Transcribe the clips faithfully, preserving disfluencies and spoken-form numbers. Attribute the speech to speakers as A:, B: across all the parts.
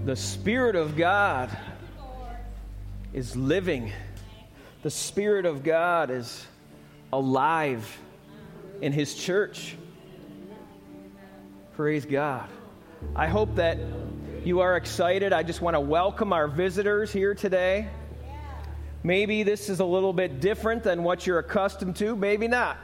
A: The Spirit of God is living. The Spirit of God is alive in His church. Praise God. I hope that you are excited. I just want to welcome our visitors here today. Maybe this is a little bit different than what you're accustomed to. Maybe not.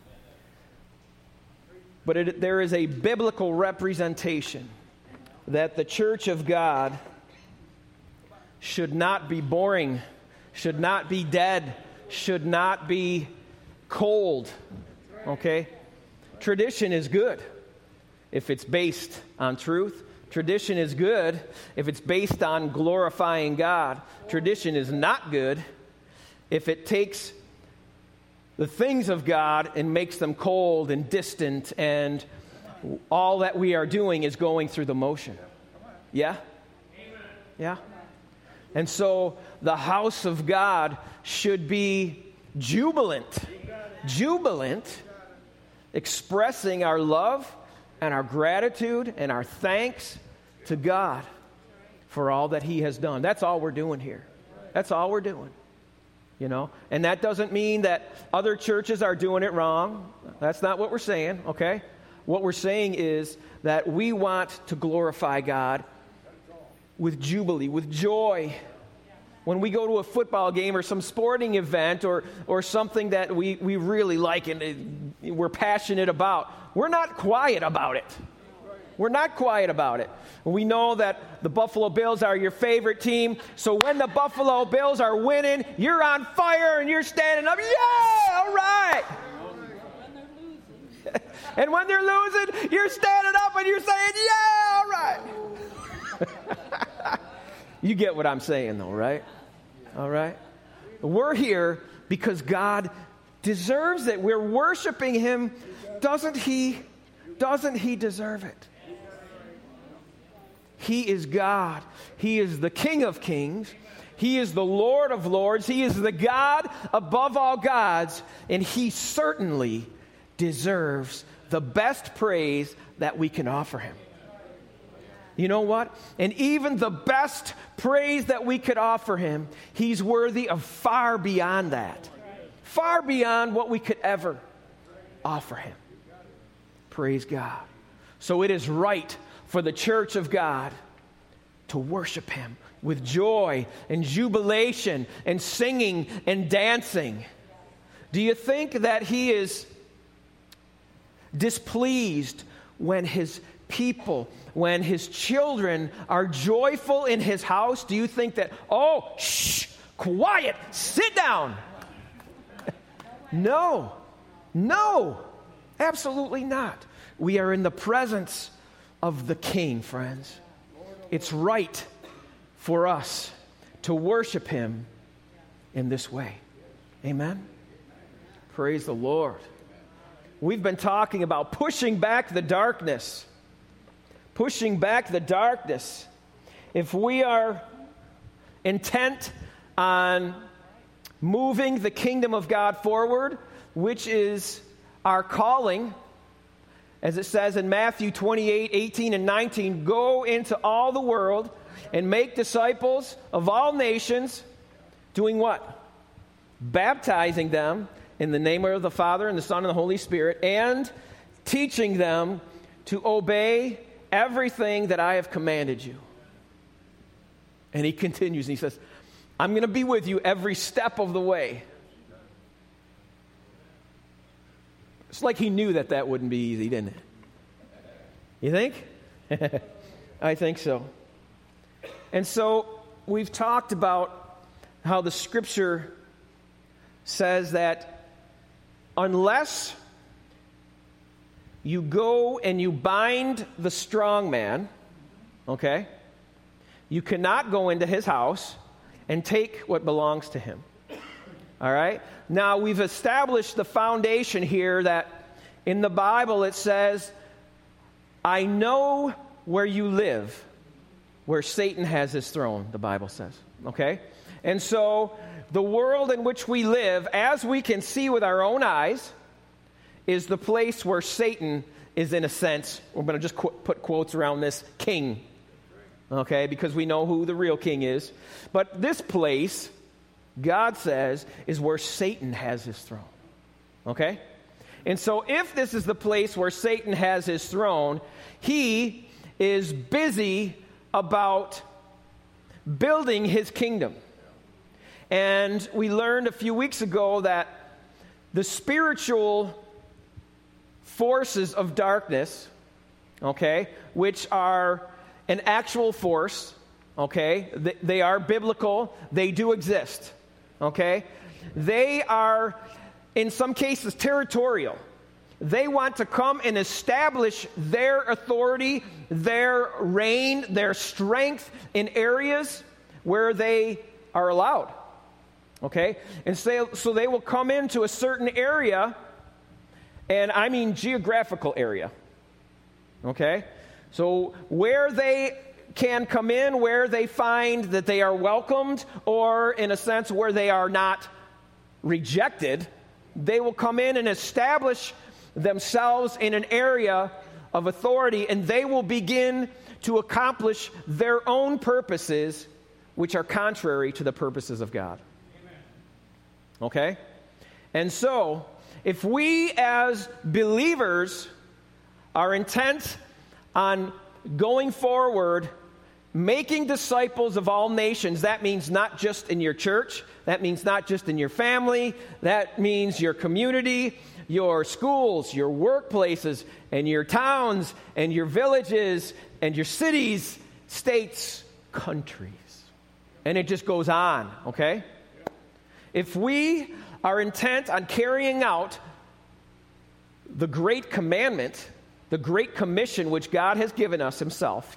A: But it, there is a biblical representation that the church of God should not be boring, should not be dead, should not be cold. Okay? Tradition is good if it's based on truth. Tradition is good if it's based on glorifying God. Tradition is not good if it takes the things of God and makes them cold and distant, and all that we are doing is going through the motion. Yeah? Yeah? And so the house of God should be jubilant. Jubilant, expressing our love and our gratitude and our thanks to God for all that He has done. That's all we're doing here. That's all we're doing. You know, and that doesn't mean that other churches are doing it wrong. That's not what we're saying, okay? What we're saying is that we want to glorify God with jubilee, with joy. When we go to a football game or some sporting event or or something that we, we really like and we're passionate about, we're not quiet about it. We're not quiet about it. We know that the Buffalo Bills are your favorite team, so when the Buffalo Bills are winning, you're on fire and you're standing up, yeah, all right. And when they're losing, you're standing up and you're saying, yeah, all right. You get what I'm saying, though, right? All right? We're here because God deserves it. We're worshiping Him. Doesn't He? Doesn't He deserve it? He is God. He is the King of kings. He is the Lord of lords. He is the God above all gods. And He certainly deserves the best praise that we can offer Him. You know what? And even the best praise that we could offer Him, He's worthy of far beyond that. Far beyond what we could ever offer Him. Praise God. So it is right for the church of God to worship Him with joy and jubilation and singing and dancing. Do you think that He is displeased when His people, when His children are joyful in His house? Do you think that, oh, shh, quiet, sit down? No, no, absolutely not. We are in the presence of the King, friends. It's right for us to worship Him in this way. Amen? Praise the Lord. We've been talking about pushing back the darkness. Pushing back the darkness. If we are intent on moving the kingdom of God forward, which is our calling, as it says in Matthew twenty-eight, eighteen, and nineteen, go into all the world and make disciples of all nations, doing what? Baptizing them in the name of the Father and the Son and the Holy Spirit, and teaching them to obey everything that I have commanded you. And He continues, and He says, I'm going to be with you every step of the way. It's like He knew that that wouldn't be easy, didn't it? You think? I think so. And so we've talked about how the Scripture says that unless you go and you bind the strong man, okay, you cannot go into his house and take what belongs to him. All right? Now, we've established the foundation here that in the Bible it says, I know where you live, where Satan has his throne, the Bible says. Okay? And so, the world in which we live, as we can see with our own eyes, is the place where Satan is, in a sense, we're going to just qu- put quotes around this, king. okay, because we know who the real king is. But this place, God says, is where Satan has his throne, okay? And so if this is the place where Satan has his throne, he is busy about building his kingdom. And we learned a few weeks ago that the spiritual forces of darkness, okay, which are an actual force, okay, they, they are biblical, they do exist, okay, they are in some cases territorial. They want to come and establish their authority, their reign, their strength in areas where they are allowed. Okay? And so, so they will come into a certain area, and I mean geographical area. Okay? So where they can come in, where they find that they are welcomed, or in a sense where they are not rejected, they will come in and establish themselves in an area of authority, and they will begin to accomplish their own purposes, which are contrary to the purposes of God. Amen. Okay? And so, if we as believers are intent on going forward, making disciples of all nations, that means not just in your church, that means not just in your family, that means your community, your schools, your workplaces, and your towns, and your villages, and your cities, states, countries. And it just goes on, okay? If we are intent on carrying out the great commandment, the great commission which God has given us himself,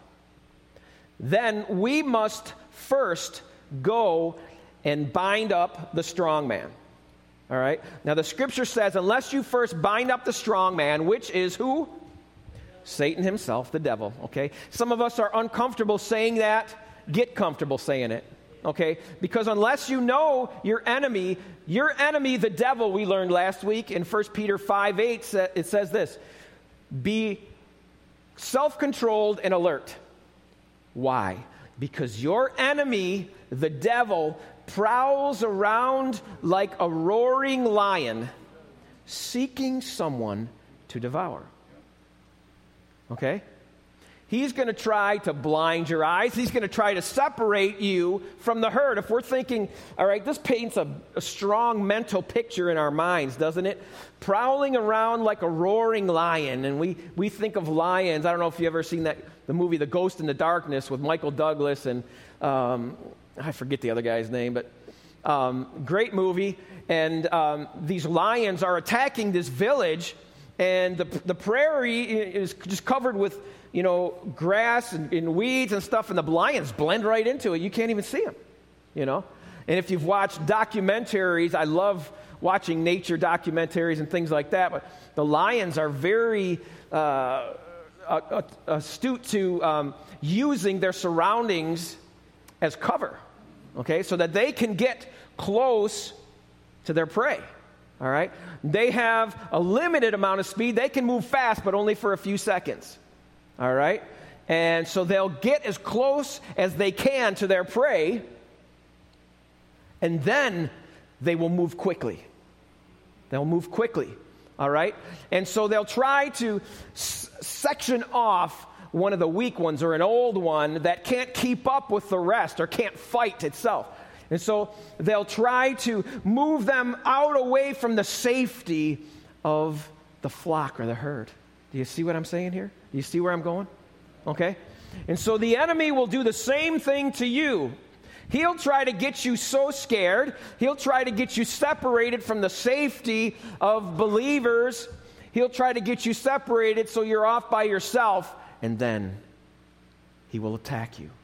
A: then we must first go and bind up the strong man. All right? Now the scripture says, unless you first bind up the strong man, which is who? Satan himself, the devil, okay? Some of us are uncomfortable saying that. Get comfortable saying it, okay? Because unless you know your enemy, your enemy, the devil, we learned last week in First Peter five eight, it says this, be self-controlled and alert. Why? Because your enemy, the devil, prowls around like a roaring lion, seeking someone to devour. Okay? He's going to try to blind your eyes. He's going to try to separate you from the herd. If we're thinking, all right, this paints a, a strong mental picture in our minds, doesn't it? Prowling around like a roaring lion. And we, we think of lions. I don't know if you've ever seen that the movie The Ghost in the Darkness with Michael Douglas and um, I forget the other guy's name, but um, great movie. And um, these lions are attacking this village, and the, the prairie is just covered with, you know, grass and, and weeds and stuff, and the lions blend right into it. You can't even see them, you know. And if you've watched documentaries, I love watching nature documentaries and things like that, but the lions are very uh, astute to um, using their surroundings as cover, okay, so that they can get close to their prey, all right? They have a limited amount of speed. They can move fast, but only for a few seconds, all right? And so they'll get as close as they can to their prey, and then they will move quickly. They'll move quickly, all right? And so they'll try to s- section off one of the weak ones or an old one that can't keep up with the rest or can't fight itself. And so they'll try to move them out away from the safety of the flock or the herd. Do you see what I'm saying here? Do you see where I'm going? Okay? And so the enemy will do the same thing to you. He'll try to get you so scared. He'll try to get you separated from the safety of believers. He'll try to get you separated so you're off by yourself. And then he will attack you.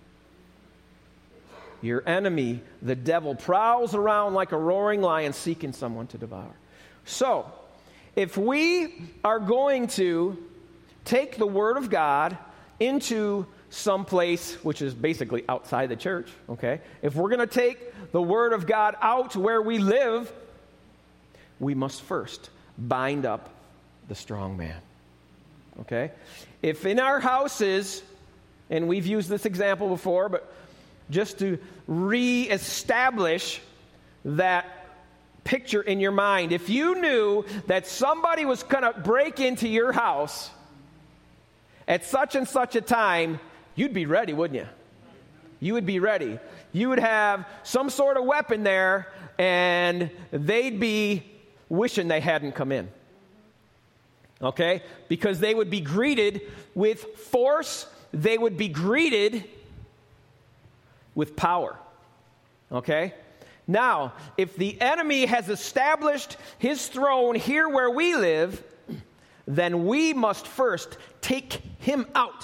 A: Your enemy, the devil, prowls around like a roaring lion seeking someone to devour. So, if we are going to take the Word of God into some place which is basically outside the church, okay? If we're going to take the Word of God out where we live, we must first bind up the strong man. Okay? If in our houses And we've used this example before, but just to reestablish that picture in your mind. If you knew that somebody was going to break into your house at such and such a time, you'd be ready, wouldn't you? You would be ready. You would have some sort of weapon there, and they'd be wishing they hadn't come in. Okay? Because they would be greeted with force. They would be greeted with power. Okay? Now, if the enemy has established his throne here where we live, then we must first take him out.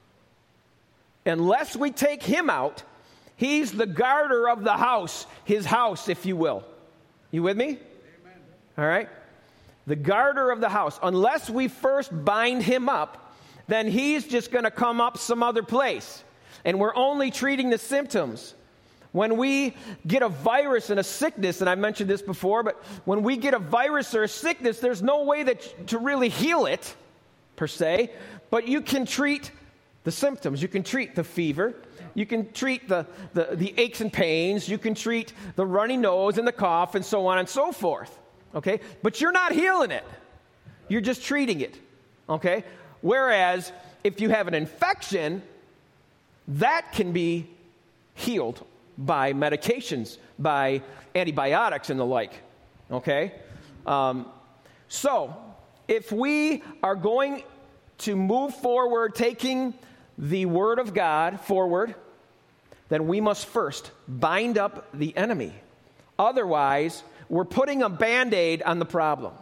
A: Unless we take him out, he's the garter of the house, his house, if you will. You with me? Amen. All right? The garter of the house. Unless we first bind him up, then he's just going to come up some other place. And we're only treating the symptoms. When we get a virus and a sickness, and I mentioned this before, but when we get a virus or a sickness, there's no way that to really heal it, per se, but you can treat the symptoms. You can treat the fever. You can treat the, the, the aches and pains. You can treat the runny nose and the cough and so on and so forth, okay? But you're not healing it. You're just treating it, okay? Whereas if you have an infection, that can be healed by medications, by antibiotics and the like, okay? Um, so, if we are going to move forward, taking the Word of God forward, then we must first bind up the enemy. Otherwise, we're putting a Band-Aid on the problem,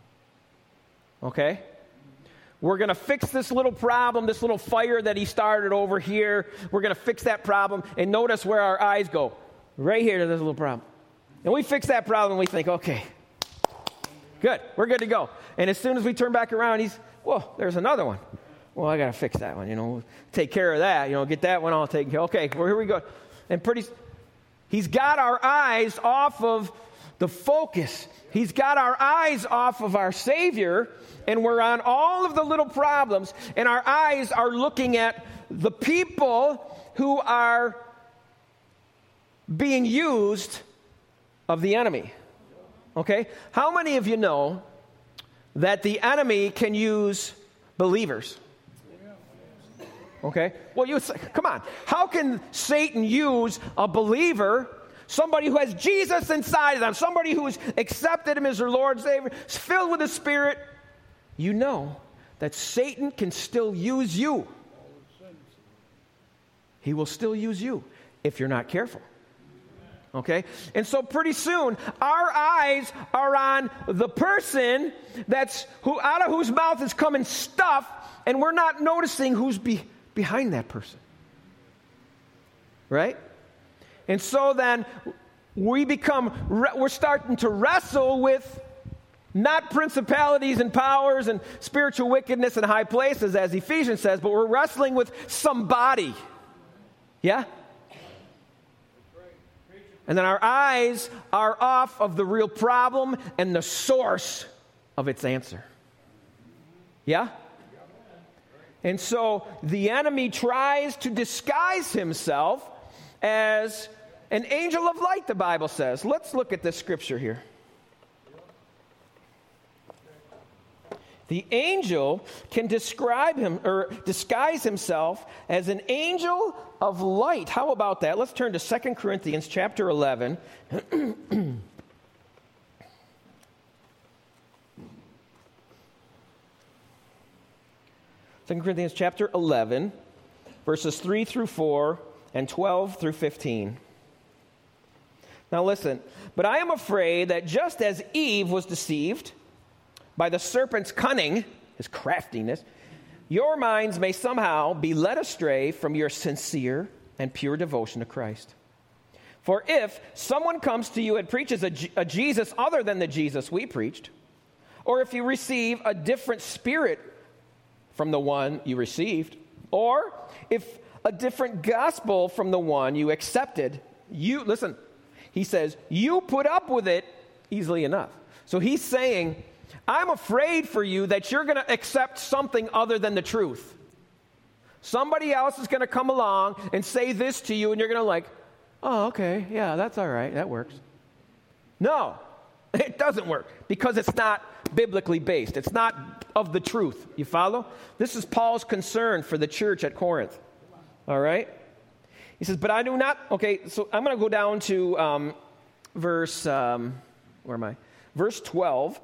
A: okay? We're going to fix this little problem, this little fire that he started over here. We're going to fix that problem. And notice where our eyes go. Right here to this little problem. And we fix that problem and we think, okay, good, we're good to go. And as soon as we turn back around, he's, whoa, there's another one. Well, I got to fix that one, you know, take care of that, you know, get that one all taken care of. Okay, well, here we go. And pretty, he's got our eyes off of the focus. He's got our eyes off of our Savior, and we're on all of the little problems, and our eyes are looking at the people who are being used of the enemy. Okay? How many of you know that the enemy can use believers? Okay? Well, you say, come on. How can Satan use a believer, somebody who has Jesus inside of them, somebody who has accepted him as their Lord and Savior, is filled with the Spirit? You know that Satan can still use you. He will still use you if you're not careful. Okay? And so pretty soon, our eyes are on the person that's who out of whose mouth is coming stuff, and we're not noticing who's be, behind that person. Right? And so then we become, we're starting to wrestle with not principalities and powers and spiritual wickedness in high places, as Ephesians says, but we're wrestling with somebody. Yeah? And then our eyes are off of the real problem and the source of its answer. Yeah? And so the enemy tries to disguise himself as an angel of light, the Bible says. Let's look at this scripture here. The angel can describe him or disguise himself as an angel of light. How about that? Let's turn to Second Corinthians chapter eleven. Second Corinthians chapter eleven, verses three through four and twelve through fifteen. Now listen, but I am afraid that just as Eve was deceived by the serpent's cunning, his craftiness, your minds may somehow be led astray from your sincere and pure devotion to Christ. For if someone comes to you and preaches a, a Jesus other than the Jesus we preached, or if you receive a different spirit from the one you received, or if a different gospel from the one you accepted, you, listen, he says, you put up with it easily enough. So he's saying, I'm afraid for you that you're going to accept something other than the truth. Somebody else is going to come along and say this to you, and you're going to like, oh, okay, yeah, that's all right, that works. No, it doesn't work because it's not biblically based. It's not of the truth. You follow? This is Paul's concern for the church at Corinth. All right? He says, but I do not, okay, so I'm going to go down to um, verse, um, where am I? Verse twelve.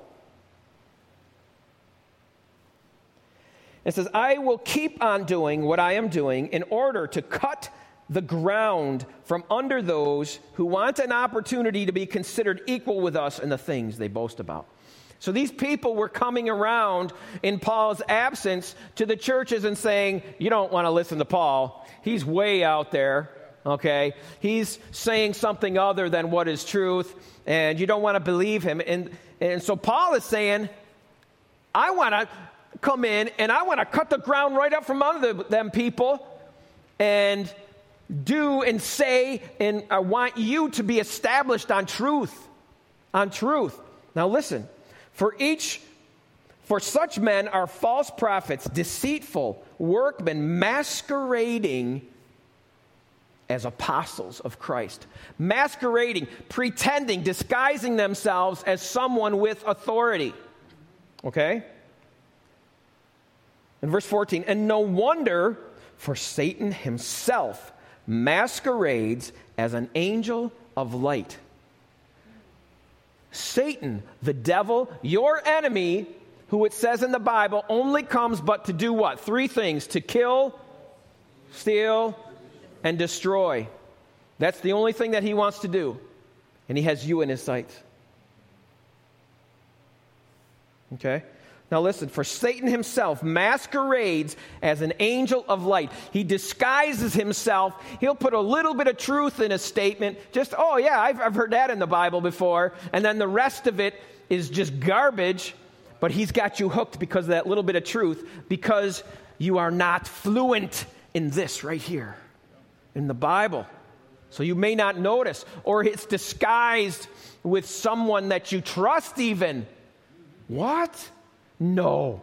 A: It says, I will keep on doing what I am doing in order to cut the ground from under those who want an opportunity to be considered equal with us in the things they boast about. So these people were coming around in Paul's absence to the churches and saying, you don't want to listen to Paul. He's way out there, okay? He's saying something other than what is truth, and you don't want to believe him. And, and so Paul is saying, I want to come in and I want to cut the ground right up from under them people and do and say, and I want you to be established on truth, on truth. Now listen, for each, for such men are false prophets, deceitful workmen, masquerading as apostles of Christ, masquerading, pretending, disguising themselves as someone with authority. Okay? In verse fourteen, and no wonder, for Satan himself masquerades as an angel of light. Satan, the devil, your enemy, who it says in the Bible only comes but to do what? Three things: to kill, steal, and destroy. That's the only thing that he wants to do. And he has you in his sights. Okay? Now listen, for Satan himself masquerades as an angel of light. He disguises himself. He'll put a little bit of truth in a statement. Just, oh yeah, I've, I've heard that in the Bible before. And then the rest of it is just garbage. But he's got you hooked because of that little bit of truth. Because you are not fluent in this right here, in the Bible. So you may not notice. Or it's disguised with someone that you trust even. What? No.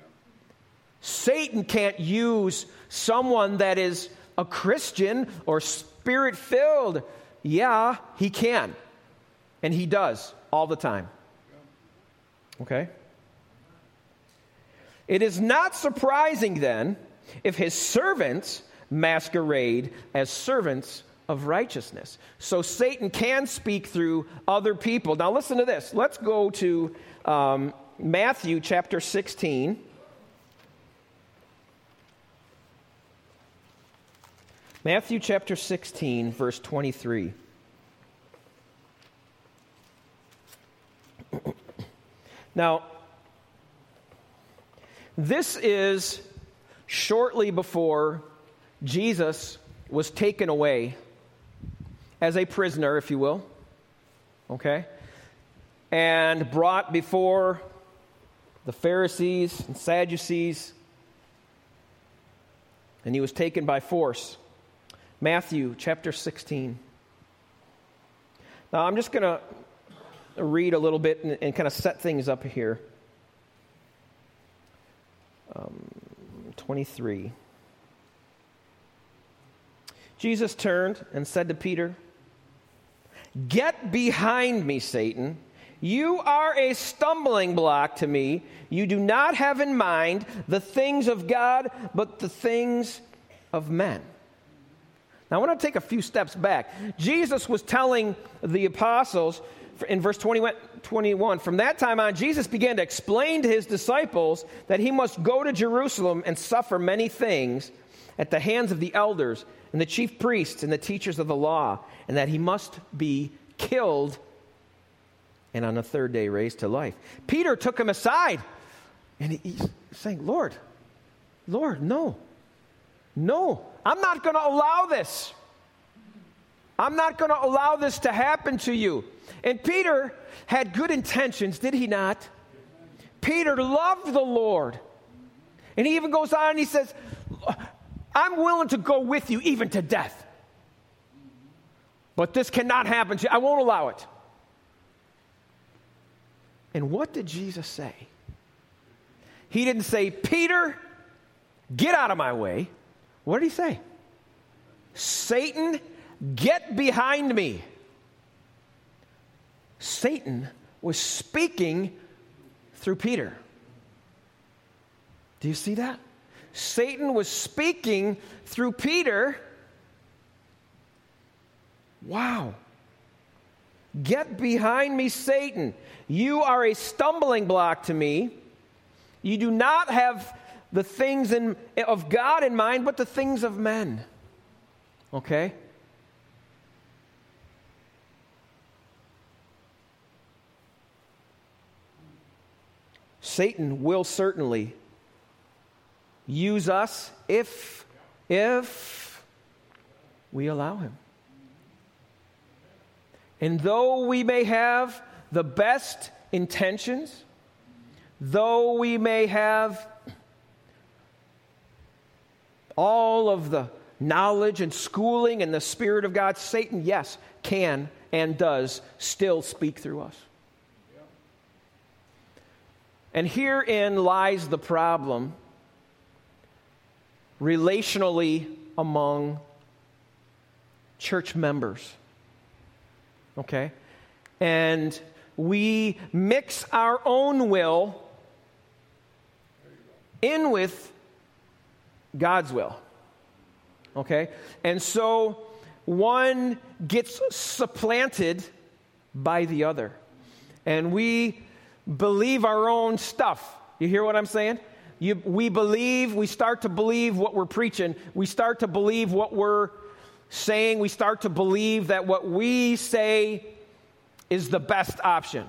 A: Satan can't use someone that is a Christian or spirit-filled. Yeah, he can. And he does all the time. Okay? It is not surprising then if his servants masquerade as servants of righteousness. So Satan can speak through other people. Now listen to this. Let's go to Um, Matthew chapter sixteen. Matthew chapter sixteen, verse twenty-three. Now, this is shortly before Jesus was taken away as a prisoner, if you will, okay, and brought before the Pharisees and Sadducees, and he was taken by force. Matthew chapter sixteen. Now I'm just going to read a little bit and, and kind of set things up here. Um, twenty-three. Jesus turned and said to Peter, "Get behind me, Satan. You are a stumbling block to me. You do not have in mind the things of God, but the things of men." Now, I want to take a few steps back. Jesus was telling the apostles in verse twenty-one, from that time on, Jesus began to explain to his disciples that he must go to Jerusalem and suffer many things at the hands of the elders and the chief priests and the teachers of the law, and that he must be killed and on the third day raised to life. Peter took him aside, and he's saying, Lord, Lord, no, no, I'm not going to allow this. I'm not going to allow this to happen to you. And Peter had good intentions, did he not? Peter loved the Lord. And he even goes on and he says, I'm willing to go with you even to death. But this cannot happen to you. I won't allow it. And what did Jesus say? He didn't say, Peter, get out of my way. What did he say? Satan, get behind me. Satan was speaking through Peter. Do you see that? Satan was speaking through Peter. Wow. Get behind me, Satan. You are a stumbling block to me. You do not have the things in, of God in mind, but the things of men. Okay? Satan will certainly use us if, if we allow him. And though we may have the best intentions, though we may have all of the knowledge and schooling and the Spirit of God, Satan, yes, can and does still speak through us. And herein lies the problem relationally among church members. Okay? And we mix our own will in with God's will. Okay? And so one gets supplanted by the other. And we believe our own stuff. You hear what I'm saying? You, we believe, we start to believe what we're preaching. We start to believe what we're saying. We start to believe that what we say is the best option.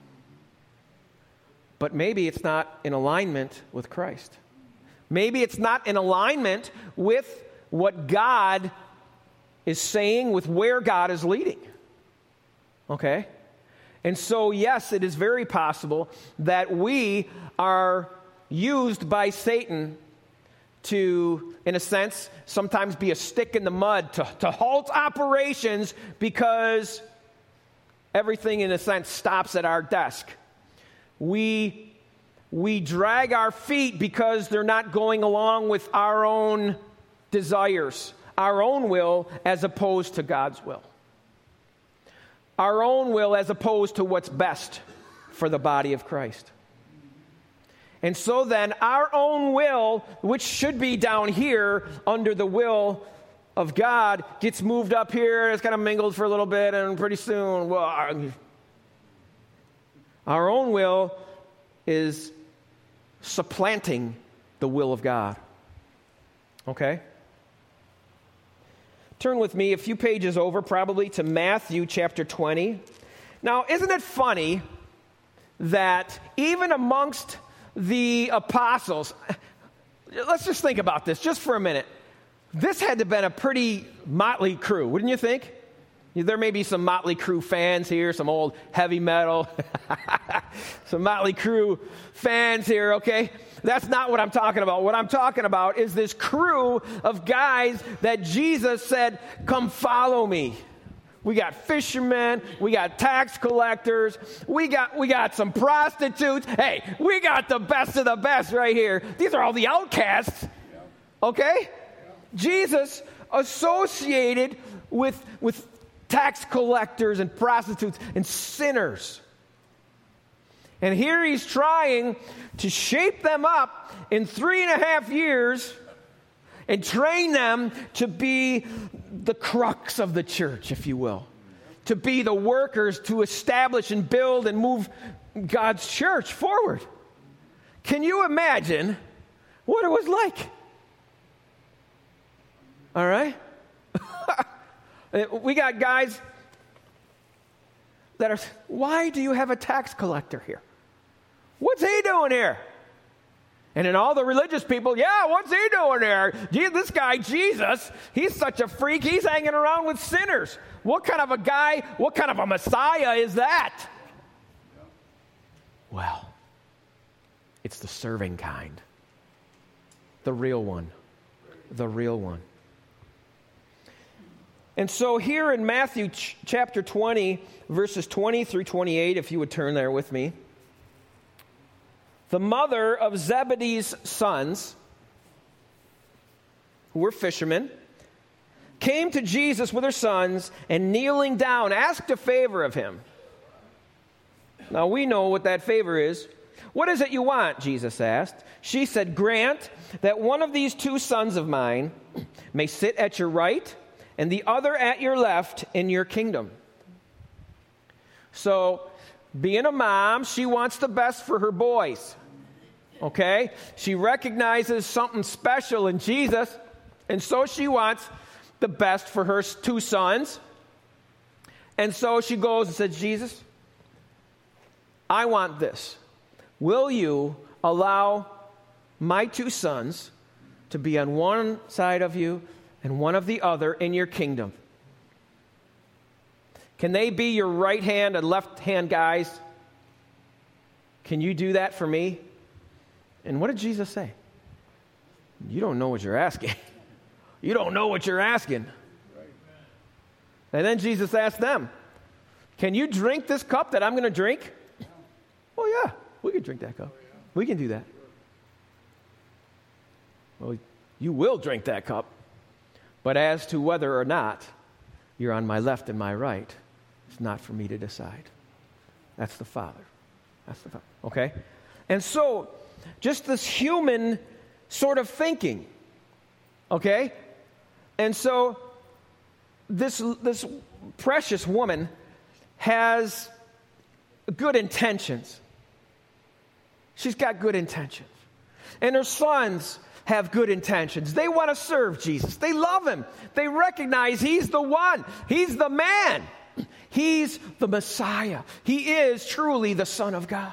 A: But maybe it's not in alignment with Christ. Maybe it's not in alignment with what God is saying, with where God is leading. Okay? And so, yes, it is very possible that we are used by Satan to, in a sense, sometimes be a stick in the mud to, to halt operations because everything, in a sense, stops at our desk. We, we drag our feet because they're not going along with our own desires, our own will as opposed to God's will. Our own will as opposed to what's best for the body of Christ. And so then our own will, which should be down here under the will of God, gets moved up here. It's kind of mingled for a little bit, and pretty soon, well, our own will is supplanting the will of God. Okay? Turn with me a few pages over, probably to Matthew chapter twenty. Now, isn't it funny that even amongst the apostles, let's just think about this just for a minute. This had to have been a pretty motley crew, wouldn't you think? There may be some Motley Crue fans here, some old heavy metal, some Motley Crue fans here, okay? That's not what I'm talking about. What I'm talking about is this crew of guys that Jesus said, come follow me. We got fishermen, we got tax collectors, we got we got some prostitutes. Hey, we got the best of the best right here. These are all the outcasts, okay? Jesus associated with, with tax collectors and prostitutes and sinners. And here he's trying to shape them up in three and a half years and train them to be the crux of the church, if you will. To be the workers to establish and build and move God's church forward. Can you imagine what it was like? All right? We got guys that are, why do you have a tax collector here? What's he doing here? And then all the religious people, yeah, what's he doing there? Gee, this guy, Jesus, he's such a freak. He's hanging around with sinners. What kind of a guy, what kind of a Messiah is that? Well, it's the serving kind. The real one. The real one. And so here in Matthew ch- chapter twenty, verses twenty through twenty-eight, if you would turn there with me, the mother of Zebedee's sons who were fishermen, came to Jesus with her sons, and kneeling down, asked a favor of him. Now we know what that favor is. What is it you want? Jesus asked. She said, grant that one of these two sons of mine may sit at your right and the other at your left in your kingdom. So, being a mom, she wants the best for her boys. Okay? She recognizes something special in Jesus, and so she wants the best for her two sons. And so she goes and says, Jesus, I want this. Will you allow my two sons to be on one side of you and one of the other in your kingdom? Can they be your right hand and left hand guys? Can you do that for me? And what did Jesus say? You don't know what you're asking. You don't know what you're asking. And then Jesus asked them, can you drink this cup that I'm going to drink? Oh, yeah, we can drink that cup. We can do that. Well, you will drink that cup. But as to whether or not you're on my left and my right, it's not for me to decide. That's the Father. That's the Father. Okay? And so, just this human sort of thinking. Okay? And so, this, this precious woman has good intentions. She's got good intentions. And her sons have good intentions. They want to serve Jesus. They love him. They recognize he's the one. He's the man. He's the Messiah. He is truly the Son of God.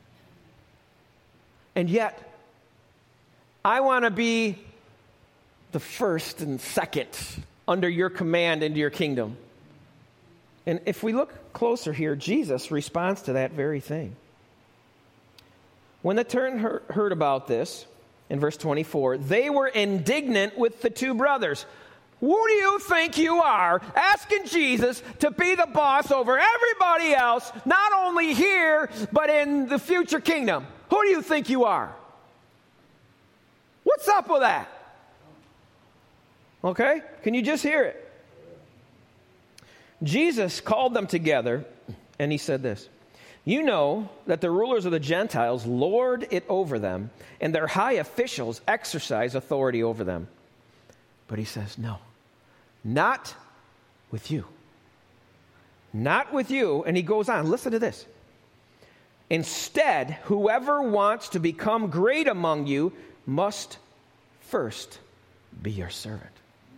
A: And yet, I want to be the first and second under your command into your kingdom. And if we look closer here, Jesus responds to that very thing. When the turn heard about this, in verse twenty-four, they were indignant with the two brothers. Who do you think you are, asking Jesus to be the boss over everybody else, not only here, but in the future kingdom? Who do you think you are? What's up with that? Okay? Can you just hear it? Jesus called them together, and he said this. You know that the rulers of the Gentiles lord it over them, and their high officials exercise authority over them. But he says, no, not with you. Not with you. And he goes on, listen to this. Instead, whoever wants to become great among you must first be your servant.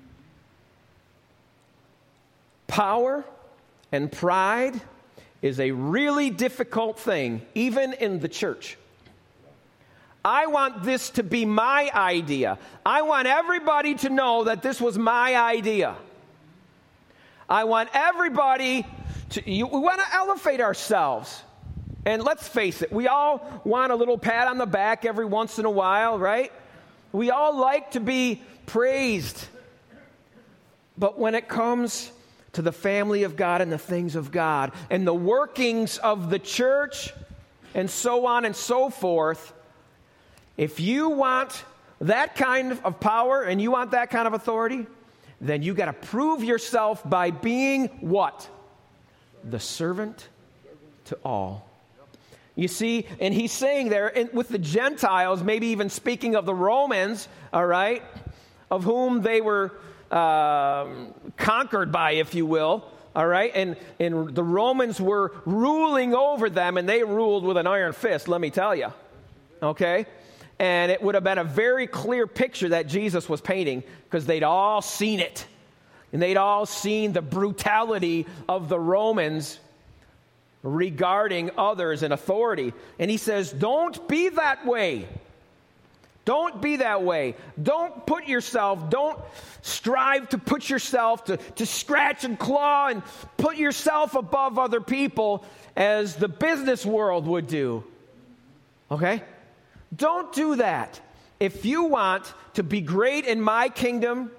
A: Power and pride is a really difficult thing, even in the church. I want this to be my idea. I want everybody to know that this was my idea. I want everybody to, you, we want to elevate ourselves. And let's face it, we all want a little pat on the back every once in a while, right? We all like to be praised. But when it comes to the family of God and the things of God and the workings of the church and so on and so forth, if you want that kind of power and you want that kind of authority, then you got to prove yourself by being what? The servant to all. You see, and he's saying there and with the Gentiles, maybe even speaking of the Romans, all right, of whom they were Um, conquered by, if you will, all right? And, and the Romans were ruling over them, and they ruled with an iron fist, let me tell you, okay? And it would have been a very clear picture that Jesus was painting because they'd all seen it. And they'd all seen the brutality of the Romans regarding others in authority. And he says, don't be that way. Don't be that way. Don't put yourself, don't strive to put yourself, to, to scratch and claw and put yourself above other people as the business world would do. Okay? Don't do that. If you want to be great in my kingdom,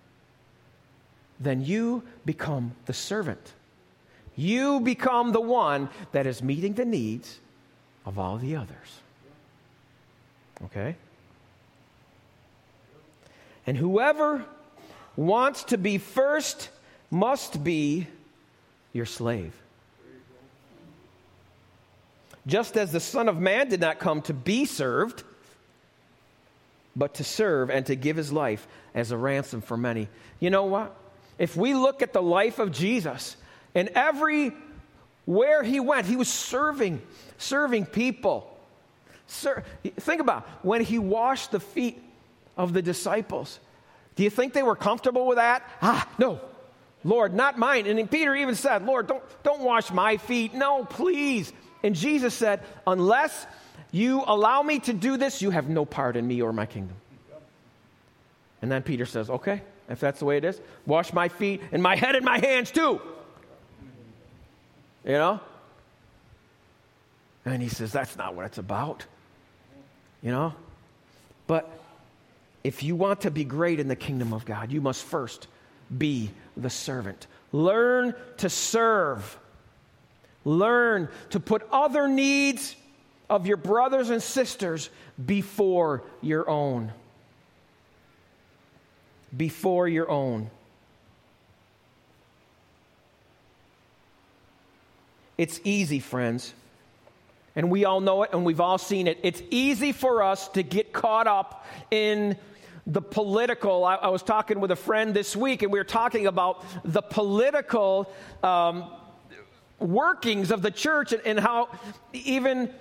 A: then you become the servant. You become the one that is meeting the needs of all the others. Okay? And whoever wants to be first must be your slave. Just as the Son of Man did not come to be served, but to serve and to give his life as a ransom for many. You know what? If we look at the life of Jesus, and everywhere he went, he was serving, serving people. Sir, think about it. When he washed the feet of the disciples, do you think they were comfortable with that? Ah, no, Lord, not mine. And then Peter even said, Lord, don't, don't wash my feet. No, please. And Jesus said, unless you allow me to do this, you have no part in me or my kingdom. And then Peter says, okay, if that's the way it is, wash my feet and my head and my hands too. You know? And he says, that's not what it's about. You know? But if you want to be great in the kingdom of God, you must first be the servant. Learn to serve. Learn to put other needs of your brothers and sisters before your own. Before your own. It's easy, friends. And we all know it, and we've all seen it. It's easy for us to get caught up in the political. I, I was talking with a friend this week, and we were talking about the political um, workings of the church, and, and how even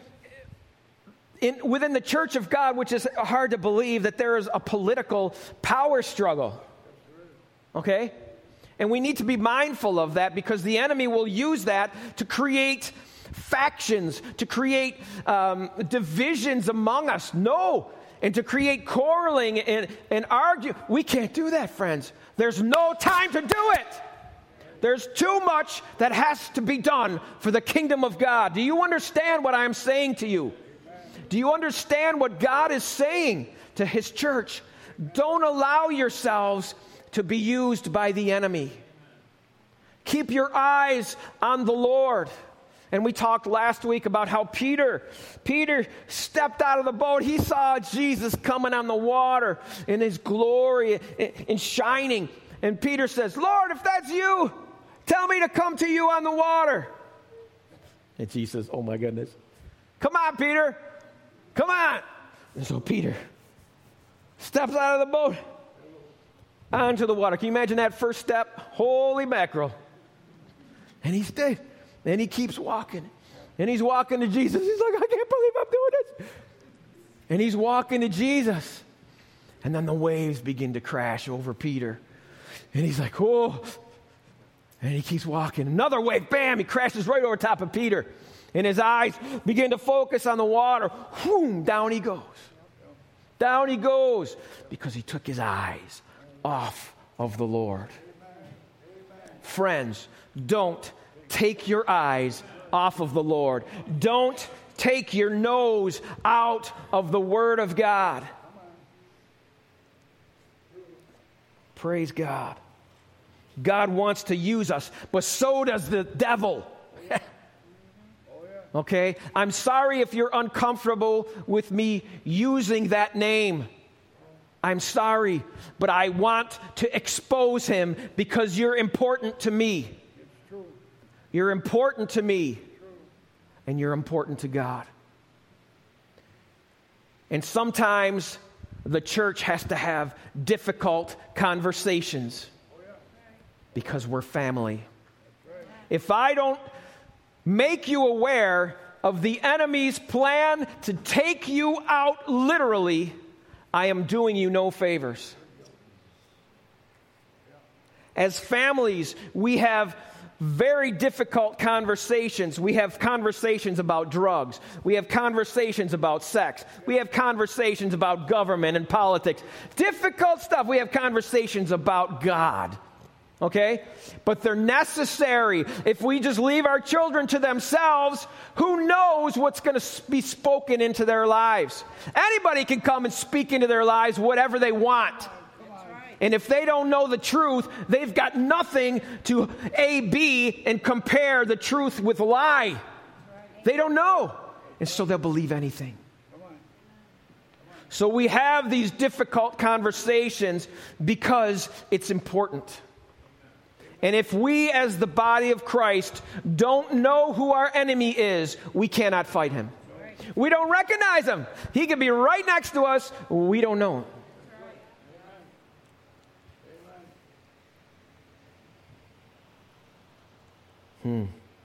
A: in, within the church of God, which is hard to believe, that there is a political power struggle. Okay? And we need to be mindful of that, because the enemy will use that to create factions, to create um, divisions among us. No. And to create quarreling and, and argue. We can't do that, friends. There's no time to do it. There's too much that has to be done for the kingdom of God. Do you understand what I'm saying to you? Do you understand what God is saying to his church? Don't allow yourselves to be used by the enemy. Keep your eyes on the Lord. And we talked last week about how Peter, Peter stepped out of the boat. He saw Jesus coming on the water in his glory and shining. And Peter says, Lord, if that's you, tell me to come to you on the water. And Jesus says, oh my goodness. Come on, Peter. Come on. And so Peter steps out of the boat onto the water. Can you imagine that first step? Holy mackerel. And he stayed. And he keeps walking. And he's walking to Jesus. He's like, I can't believe I'm doing this. And he's walking to Jesus. And then the waves begin to crash over Peter. And he's like, oh. And he keeps walking. Another wave, bam, he crashes right over top of Peter. And his eyes begin to focus on the water. Whoom, down he goes. Down he goes. Because he took his eyes off of the Lord. Friends, don't take your eyes off of the Lord. Don't take your nose out of the Word of God. Praise God. God wants to use us, but so does the devil. Okay? I'm sorry if you're uncomfortable with me using that name. I'm sorry, but I want to expose him because you're important to me. You're important to me, and you're important to God. And sometimes the church has to have difficult conversations because we're family. If I don't make you aware of the enemy's plan to take you out literally, I am doing you no favors. As families, we have very difficult conversations. We have conversations about drugs. We have conversations about sex. We have conversations about government and politics. Difficult stuff. We have conversations about God. Okay? But they're necessary. If we just leave our children to themselves, who knows what's going to be spoken into their lives? Anybody can come and speak into their lives whatever they want. And if they don't know the truth, they've got nothing to A B and compare the truth with a lie. They don't know. And so they'll believe anything. So we have these difficult conversations because it's important. And if we as the body of Christ don't know who our enemy is, we cannot fight him. We don't recognize him. He can be right next to us. We don't know him. Hmm.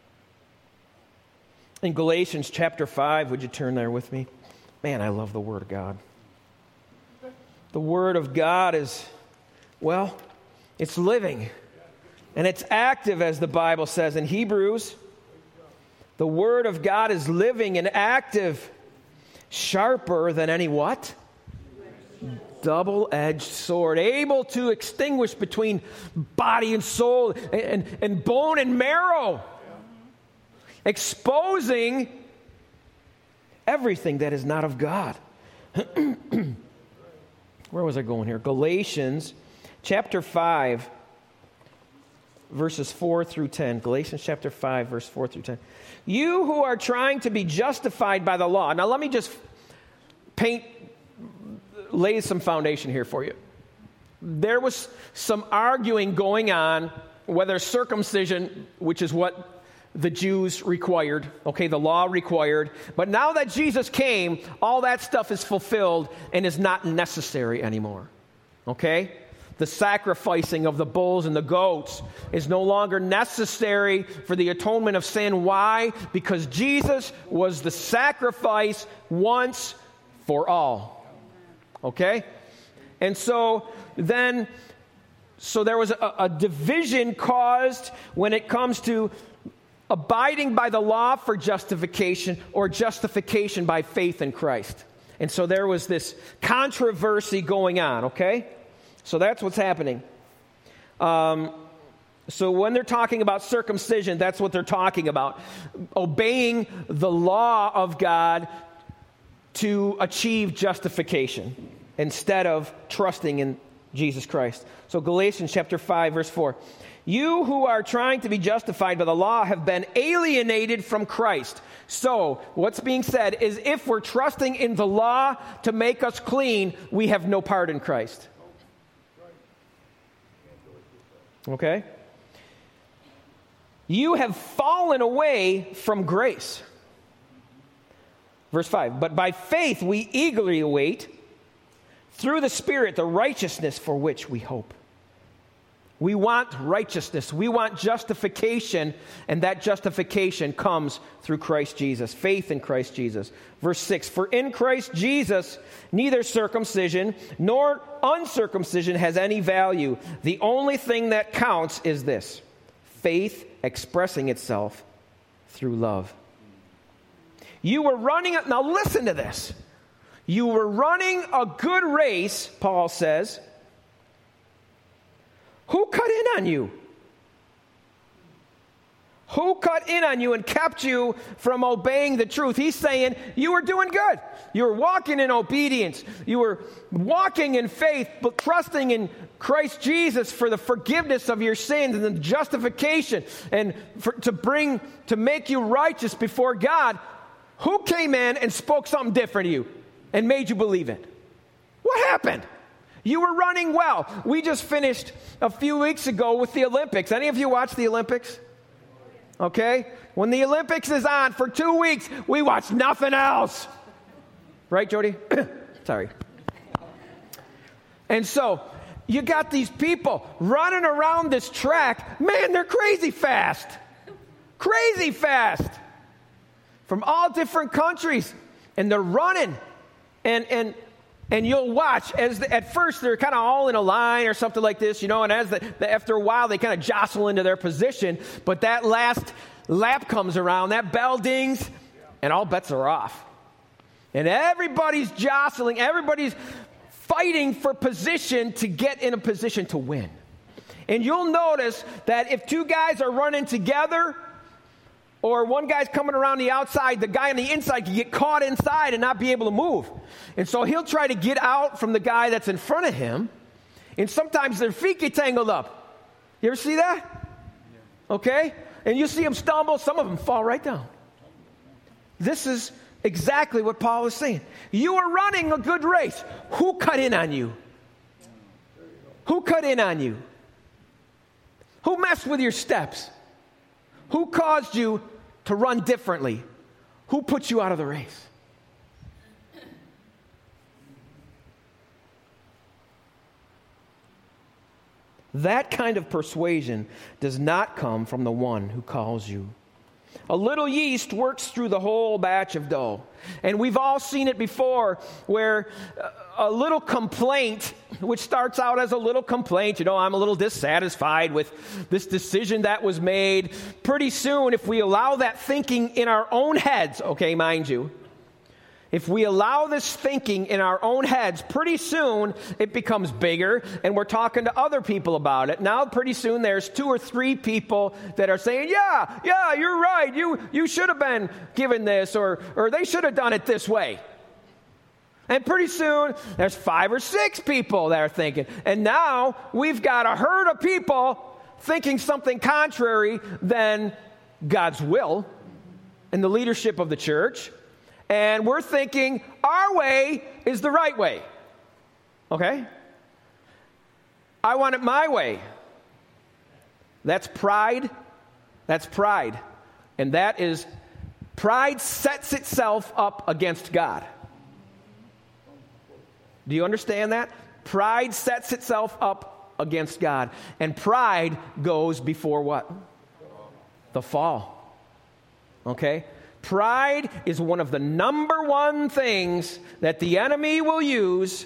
A: In Galatians chapter five, would you turn there with me? Man, I love the Word of God. The Word of God is, well, it's living. And it's active, as the Bible says in Hebrews. The Word of God is living and active, sharper than any what? Double-edged sword, able to extinguish between body and soul and, and, and bone and marrow, exposing everything that is not of God. Where was I going here? Galatians chapter five, verses four through ten. Galatians chapter five, verse four through ten. You who are trying to be justified by the law. Now let me just paint, lay some foundation here for you. There was some arguing going on whether circumcision, which is what the Jews required, okay, the law required. But now that Jesus came, all that stuff is fulfilled and is not necessary anymore, okay? The sacrificing of the bulls and the goats is no longer necessary for the atonement of sin. Why? Because Jesus was the sacrifice once for all, okay? And so then, so there was a, a division caused when it comes to abiding by the law for justification or justification by faith in Christ. And so there was this controversy going on, okay? So that's what's happening. Um, so when they're talking about circumcision, that's what they're talking about. Obeying the law of God to achieve justification instead of trusting in Jesus Christ. So Galatians chapter five, verse four. You who are trying to be justified by the law have been alienated from Christ. So, what's being said is if we're trusting in the law to make us clean, we have no part in Christ. Okay? You have fallen away from grace. Verse five. But by faith we eagerly await through the Spirit the righteousness for which we hope. We want righteousness. We want justification, and that justification comes through Christ Jesus, faith in Christ Jesus. Verse six, for in Christ Jesus neither circumcision nor uncircumcision has any value. The only thing that counts is this, faith expressing itself through love. You were running, now listen to this. You were running a good race, Paul says. Who cut in on you? Who cut in on you and kept you from obeying the truth? He's saying you were doing good. You were walking in obedience. You were walking in faith, but trusting in Christ Jesus for the forgiveness of your sins and the justification and for, to bring, to make you righteous before God. Who came in and spoke something different to you and made you believe it? What happened? You were running well. We just finished a few weeks ago with the Olympics. Any of you watch the Olympics? Okay? When the Olympics is on for two weeks, we watch nothing else. Right, Jody? Sorry. And so, you got these people running around this track. Man, they're crazy fast. Crazy fast. From all different countries. And they're running. And, and, And you'll watch, as the, at first they're kind of all in a line or something like this, you know, and as the, the, after a while they kind of jostle into their position, but that last lap comes around, that bell dings, and all bets are off. And everybody's jostling, everybody's fighting for position to get in a position to win. And you'll notice that if two guys are running together, or one guy's coming around the outside, the guy on the inside can get caught inside and not be able to move. And so he'll try to get out from the guy that's in front of him. And sometimes their feet get tangled up. You ever see that? Okay? And you see them stumble. Some of them fall right down. This is exactly what Paul is saying. You are running a good race. Who cut in on you? Who cut in on you? Who messed with your steps? Who caused you to run differently? Who put you out of the race? That kind of persuasion does not come from the one who calls you. A little yeast works through the whole batch of dough. And we've all seen it before where a little complaint, which starts out as a little complaint, you know, I'm a little dissatisfied with this decision that was made. Pretty soon, if we allow that thinking in our own heads, okay, mind you, if we allow this thinking in our own heads, pretty soon it becomes bigger, and we're talking to other people about it. Now, pretty soon there's two or three people that are saying, yeah, yeah, you're right. You you should have been given this, or or they should have done it this way. And pretty soon there's five or six people that are thinking. And now we've got a herd of people thinking something contrary than God's will and the leadership of the church. And we're thinking our way is the right way. Okay? I want it my way. That's pride. That's pride. And that is, pride sets itself up against God. Do you understand that? Pride sets itself up against God. And pride goes before what? The fall. Okay? Pride is one of the number one things that the enemy will use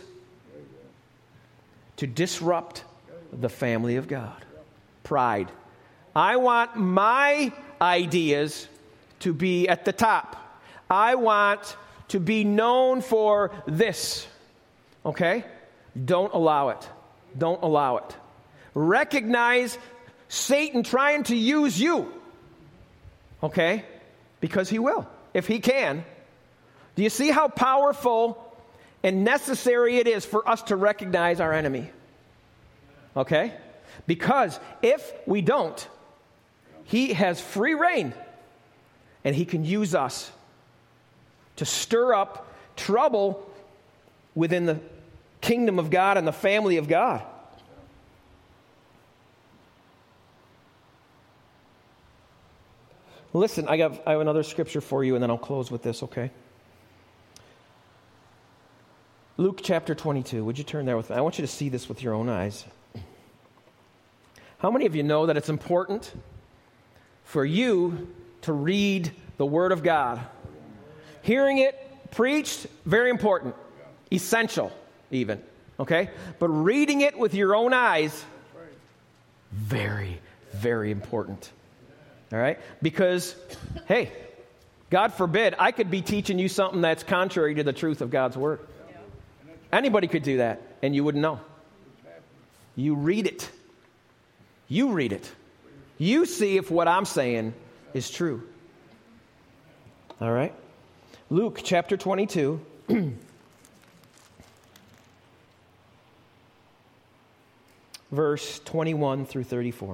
A: to disrupt the family of God. Pride. I want my ideas to be at the top. I want to be known for this. Okay? Don't allow it. Don't allow it. Recognize Satan trying to use you. Okay? Because he will, if he can. Do you see how powerful and necessary it is for us to recognize our enemy? Okay? Because if we don't, he has free reign, and he can use us to stir up trouble within the kingdom of God and the family of God. Listen, I have, I have another scripture for you, and then I'll close with this, okay? Luke chapter twenty-two. Would you turn there with me? I want you to see this with your own eyes. How many of you know that it's important for you to read the Word of God? Hearing it preached, very important. Essential, even. Okay? But reading it with your own eyes, very, very important. All right? Because, hey, God forbid, I could be teaching you something that's contrary to the truth of God's Word. Anybody could do that, and you wouldn't know. You read it. You read it. You see if what I'm saying is true. All right? Luke chapter twenty-two. Verse twenty-one through thirty-four.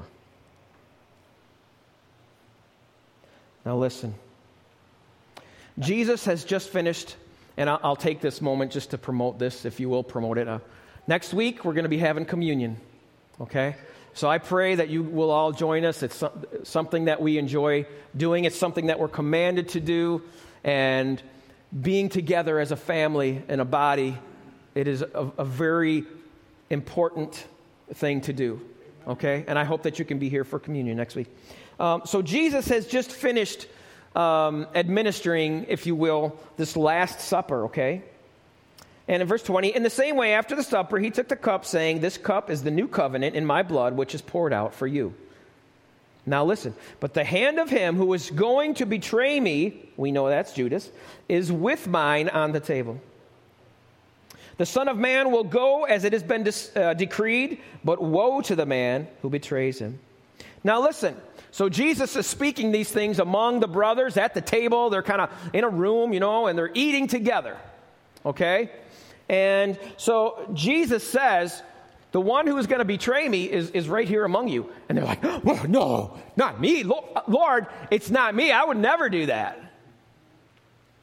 A: Now listen. Jesus has just finished, and I'll, I'll take this moment just to promote this, if you will, promote it. Uh, next week, we're going to be having communion, okay? So I pray that you will all join us. It's so, something that we enjoy doing. It's something that we're commanded to do, and being together as a family and a body, it is a, a very important thing to do, okay? And I hope that you can be here for communion next week. Um, so Jesus has just finished um, administering, if you will, this Last Supper, okay? And in verse twenty, in the same way, after the supper, he took the cup, saying, "This cup is the new covenant in my blood, which is poured out for you." Now listen, but the hand of him who is going to betray me, we know that's Judas, is with mine on the table. The Son of Man will go as it has been dis- uh, decreed, but woe to the man who betrays him. Now listen, so Jesus is speaking these things among the brothers at the table. They're kind of in a room, you know, and they're eating together, okay? And so Jesus says, the one who is going to betray me is, is right here among you. And they're like, oh, no, not me. Lord, it's not me. I would never do that.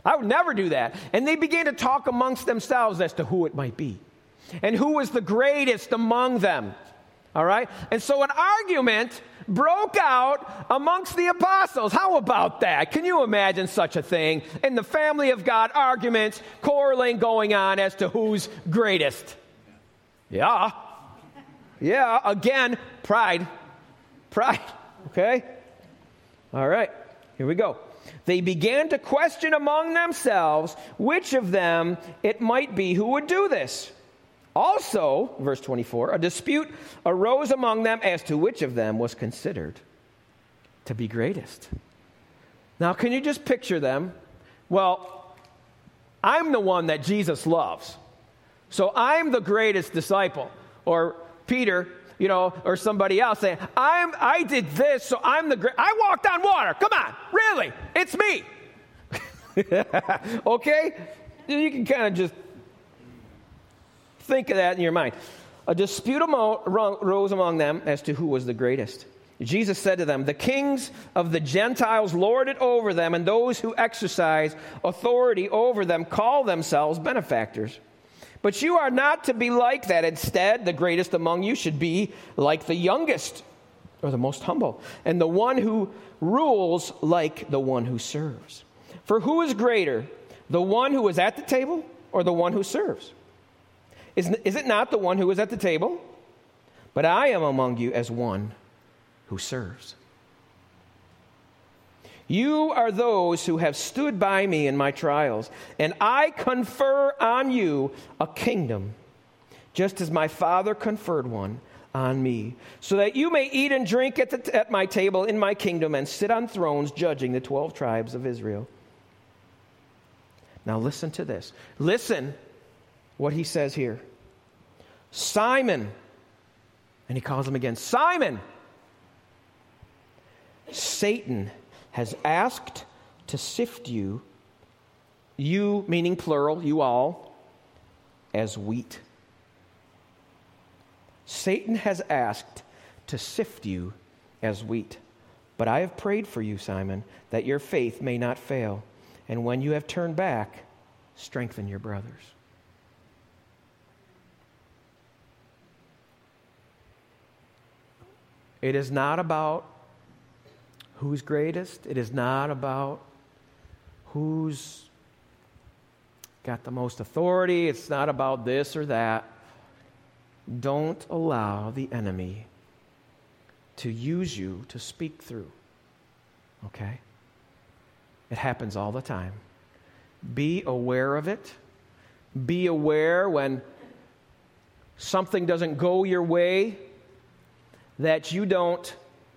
A: I would never do that. And they began to talk amongst themselves as to who it might be and who was the greatest among them. All right? And so an argument broke out amongst the apostles. How about that? Can you imagine such a thing? In the family of God, arguments, quarreling going on as to who's greatest. Yeah. Yeah, again, pride. Pride. Okay? All right, here we go. They began to question among themselves which of them it might be who would do this. Also, verse twenty-four, a dispute arose among them as to which of them was considered to be greatest. Now, can you just picture them? Well, I'm the one that Jesus loves. So I'm the greatest disciple. Or Peter, you know, or somebody else saying, I'm, I did this, so I'm the great. I walked on water. Come on, really? It's me. Okay? You can kind of just think of that in your mind. A dispute arose among them as to who was the greatest. Jesus said to them, the kings of the Gentiles lord it over them, and those who exercise authority over them call themselves benefactors. But you are not to be like that. Instead, the greatest among you should be like the youngest, or the most humble, and the one who rules like the one who serves. For who is greater, the one who is at the table or the one who serves? Is, is it not the one who is at the table? But I am among you as one who serves. You are those who have stood by me in my trials, and I confer on you a kingdom, just as my Father conferred one on me, so that you may eat and drink at, the, at my table in my kingdom and sit on thrones judging the twelve tribes of Israel. Now listen to this. Listen what he says here. Simon, and he calls him again, Simon, Satan has asked to sift you, you meaning plural, you all, as wheat. Satan has asked to sift you as wheat. But I have prayed for you, Simon, that your faith may not fail. And when you have turned back, strengthen your brothers. It is not about who's greatest. It is not about who's got the most authority. It's not about this or that. Don't allow the enemy to use you to speak through. Okay? It happens all the time. Be aware of it. Be aware when something doesn't go your way, that you don't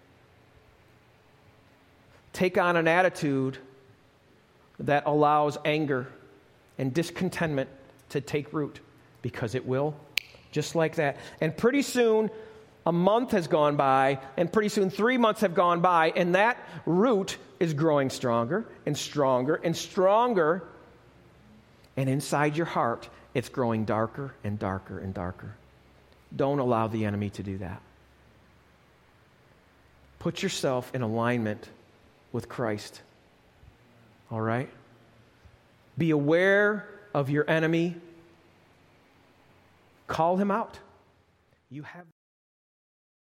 A: take on an attitude that allows anger and discontentment to take root, because it will, just like that. And pretty soon, a month has gone by, and pretty soon three months have gone by, and that root is growing stronger and stronger and stronger, and inside your heart, it's growing darker and darker and darker. Don't allow the enemy to do that. Put yourself in alignment with Christ. All right? Be aware of your enemy. Call him out. You have